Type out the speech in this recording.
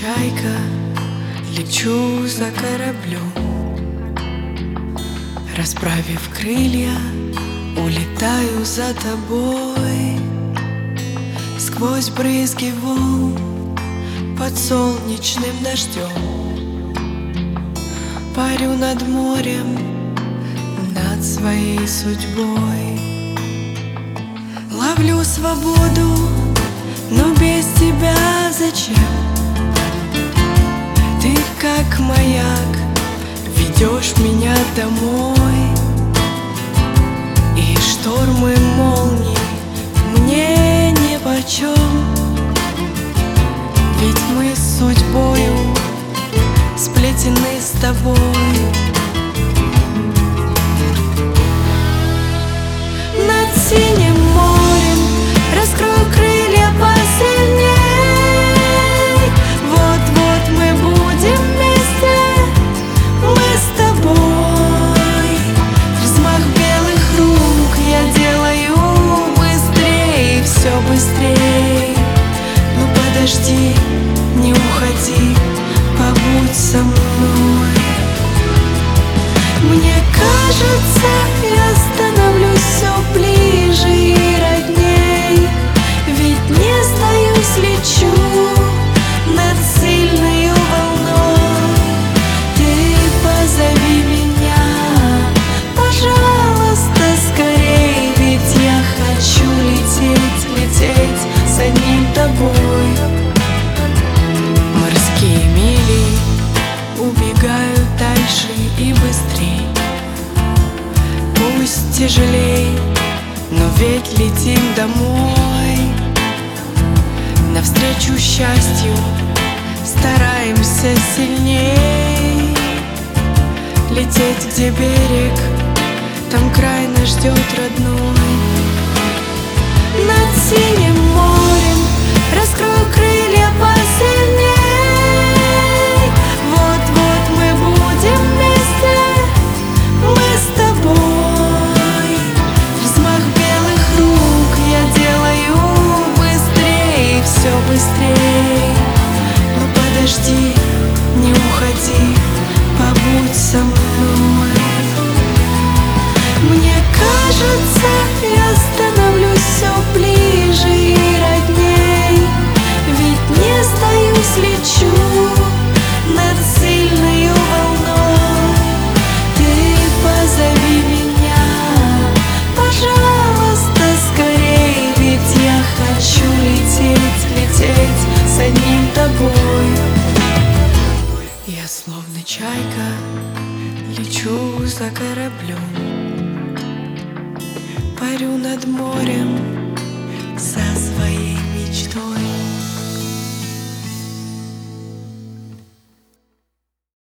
чайка, лечу за кораблем. Расправив крылья, улетаю за тобой. Сквозь брызги волн, под солнечным дождем. Парю над морем, над своей судьбой. Ловлю свободу, но без тебя зачем? Ты как маяк, ведешь меня домой. И штормы молний мне нипочем. Ведь мы с судьбою сплетены с тобой. Над синим морем раскрою крылья посильней. Вот-вот мы будем вместе, мы с тобой. Взмах белых рук я делаю быстрей, все быстрей. Ну подожди, не уходи, побудь со мной. Мне кажется, я становлюсь все ближе и родней. Ведь не сдаюсь, лечу над сильной волной. Ты позови меня, пожалуйста, скорей. Ведь я хочу лететь, лететь с одним тобой. Морские мили убегают дальше и быстрей. Пусть тяжелей, но ведь летим домой. Навстречу счастью стараемся сильней. Лететь, где берег, там край нас ждет родной. Над синим морем раскрою крылья посильней. Вот-вот мы будем вместе, мы с тобой. Взмах белых рук я делаю быстрей, все быстрей. Но подожди, не уходи, побудь со мной. Мне кажется, я становлюсь все ближе и родней. Ведь не сдаюсь, лечу над сильной волной. Ты позови меня, пожалуйста, скорей. Ведь я хочу лететь, лететь с одним тобой. Я словно чайка, лечу за кораблем. Парю над морем,